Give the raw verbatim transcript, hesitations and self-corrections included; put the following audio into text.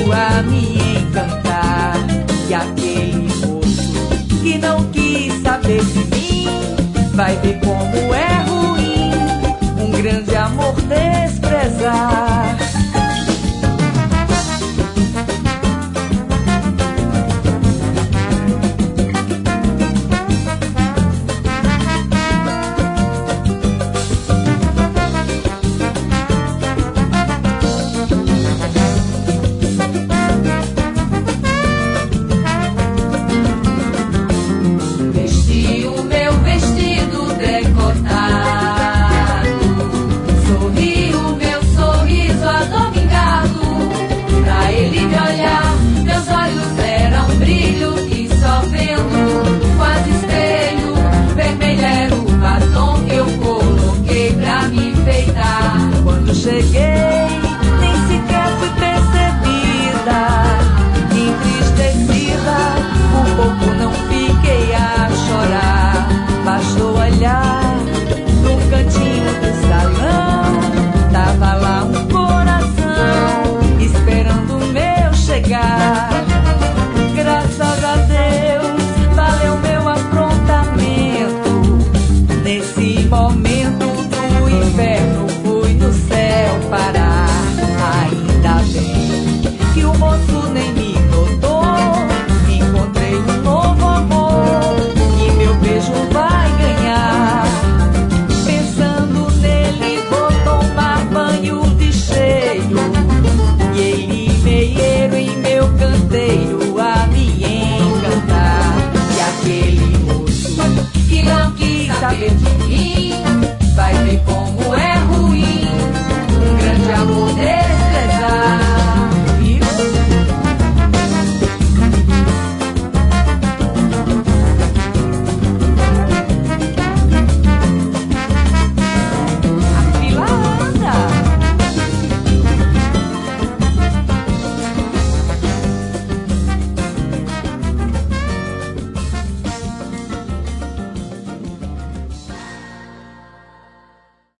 a me encantar. E aquele moço que não quis saber de mim vai ver como é ruim um grande amor desprezar. Cheguei, nem sequer fui percebida, entristecida, por pouco não fiquei a chorar. Bastou olhar no cantinho do salão, tava lá um coração esperando o meu chegar. Graças a Deus, valeu meu aprontamento. Nesse momento do inverno fui no céu parar. Ainda bem que o moço nem